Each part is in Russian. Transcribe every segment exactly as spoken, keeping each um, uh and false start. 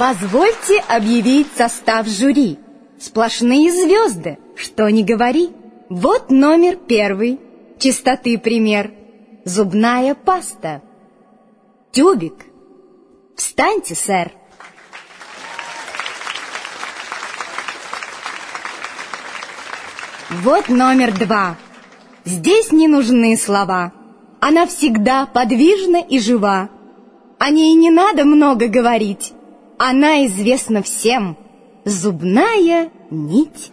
Позвольте объявить состав жюри. Сплошные звезды, что ни говори. Вот номер первый, чистоты пример. Зубная паста. Тюбик. Встаньте, сэр. Вот номер два. Здесь не нужны слова. Она всегда подвижна и жива. О ней не надо много говорить. Она известна всем. Зубная нить.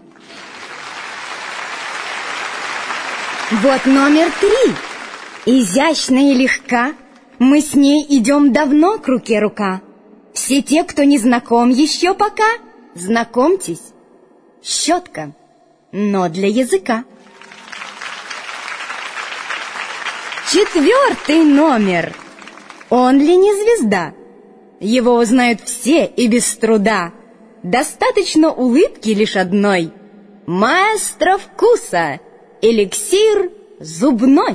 Вот номер три. Изящна и легка. Мы с ней идем давно к руке рука. Все те, кто не знаком еще пока, знакомьтесь. Щетка, но для языка. Четвертый номер. Он ли не звезда? Его узнают все и без труда. Достаточно улыбки лишь одной. Маэстро вкуса, эликсир зубной.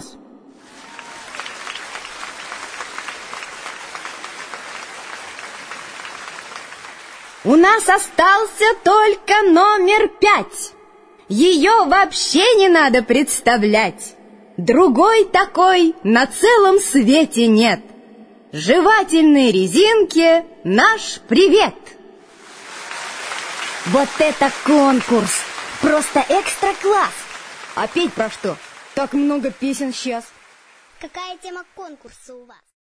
У нас остался только номер пять. Ее вообще не надо представлять. Другой такой на целом свете нет. Жевательной резинке наш привет! Вот это конкурс! Просто экстра-класс! А петь про что? Так много песен сейчас. Какая тема конкурса у вас?